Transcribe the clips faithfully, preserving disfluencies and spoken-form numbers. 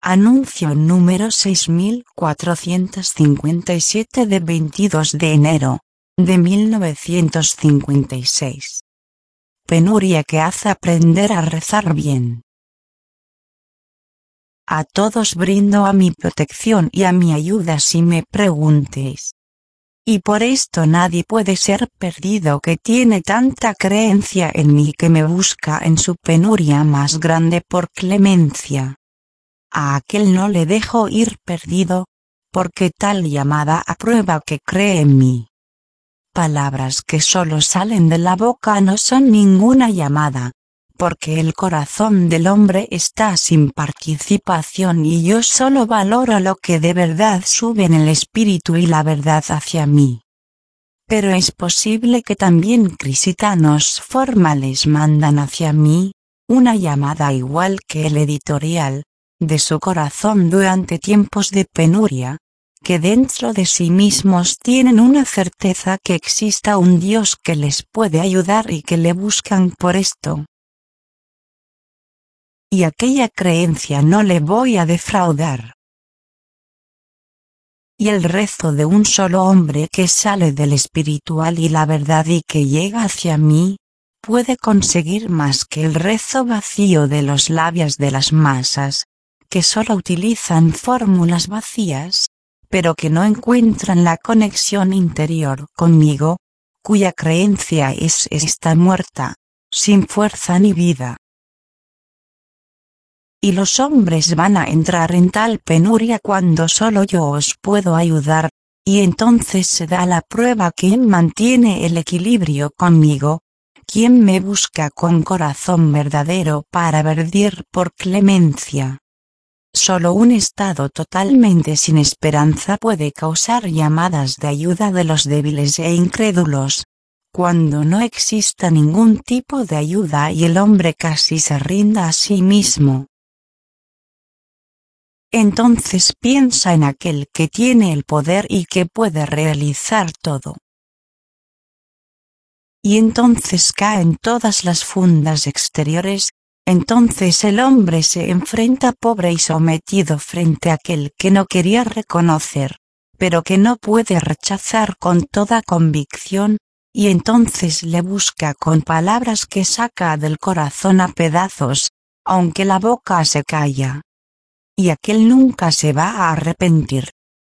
Anuncio número seis mil cuatrocientos cincuenta y siete de veintidós de enero de mil novecientos cincuenta y seis. Penuria que hace aprender a rezar bien. A todos brindo a mi protección y a mi ayuda si me preguntéis. Y por esto nadie puede ser perdido que tiene tanta creencia en mí que me busca en su penuria más grande por clemencia. A aquel no le dejo ir perdido, porque tal llamada aprueba que cree en mí. Palabras que solo salen de la boca no son ninguna llamada, porque el corazón del hombre está sin participación y yo solo valoro lo que de verdad sube en el espíritu y la verdad hacia mí. Pero es posible que también crisitanos formales mandan hacia mí una llamada igual que el editorial de su corazón durante tiempos de penuria, que dentro de sí mismos tienen una certeza que exista un Dios que les puede ayudar y que le buscan por esto. Y aquella creencia no le voy a defraudar. Y el rezo de un solo hombre que sale del espiritual y la verdad y que llega hacia mí, puede conseguir más que el rezo vacío de los labios de las masas, que solo utilizan fórmulas vacías, pero que no encuentran la conexión interior conmigo, cuya creencia es esta muerta, sin fuerza ni vida. Y los hombres van a entrar en tal penuria cuando solo yo os puedo ayudar, y entonces se da la prueba quién mantiene el equilibrio conmigo, quién me busca con corazón verdadero para verdir por clemencia. Solo un estado totalmente sin esperanza puede causar llamadas de ayuda de los débiles e incrédulos, cuando no exista ningún tipo de ayuda y el hombre casi se rinda a sí mismo. Entonces piensa en aquel que tiene el poder y que puede realizar todo. Y entonces caen todas las fundas exteriores. Entonces el hombre se enfrenta pobre y sometido frente a aquel que no quería reconocer, pero que no puede rechazar con toda convicción, y entonces le busca con palabras que saca del corazón a pedazos, aunque la boca se calla. Y aquel nunca se va a arrepentir.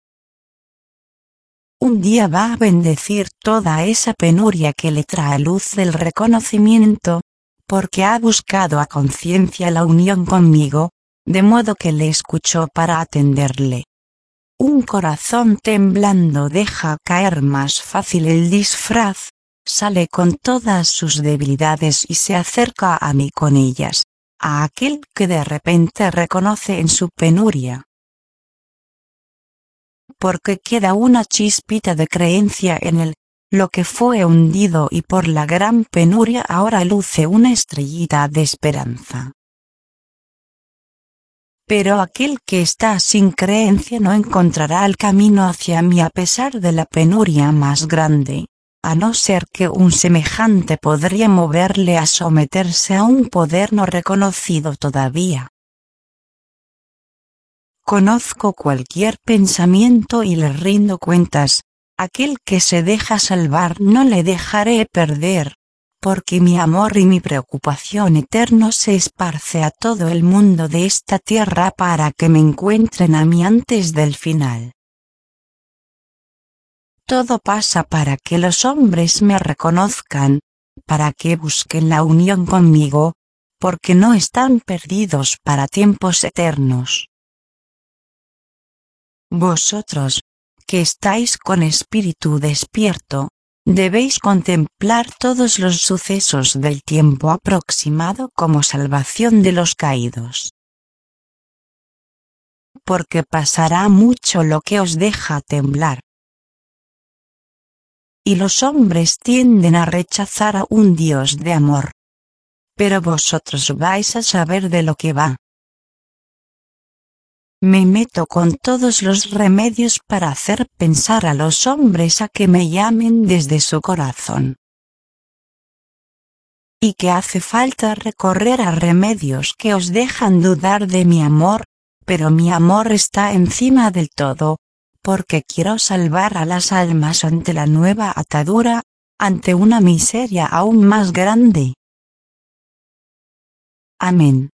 Un día va a bendecir toda esa penuria que le trae luz del reconocimiento, porque ha buscado a conciencia la unión conmigo, de modo que le escuchó para atenderle. Un corazón temblando deja caer más fácil el disfraz, sale con todas sus debilidades y se acerca a mí con ellas, a aquel que de repente reconoce en su penuria. Porque queda una chispita de creencia en él. Lo que fue hundido y por la gran penuria ahora luce una estrellita de esperanza. Pero aquel que está sin creencia no encontrará el camino hacia mí a pesar de la penuria más grande, a no ser que un semejante podría moverle a someterse a un poder no reconocido todavía. Conozco cualquier pensamiento y le rindo cuentas. Aquel que se deja salvar no le dejaré perder, porque mi amor y mi preocupación eterno se esparce a todo el mundo de esta tierra para que me encuentren a mí antes del final. Todo pasa para que los hombres me reconozcan, para que busquen la unión conmigo, porque no están perdidos para tiempos eternos. Vosotros, que estáis con espíritu despierto, debéis contemplar todos los sucesos del tiempo aproximado como salvación de los caídos. Porque pasará mucho lo que os deja temblar. Y los hombres tienden a rechazar a un Dios de amor. Pero vosotros vais a saber de lo que va. Me meto con todos los remedios para hacer pensar a los hombres a que me llamen desde su corazón. Y que hace falta recorrer a remedios que os dejan dudar de mi amor, pero mi amor está encima del todo, porque quiero salvar a las almas ante la nueva atadura, ante una miseria aún más grande. Amén.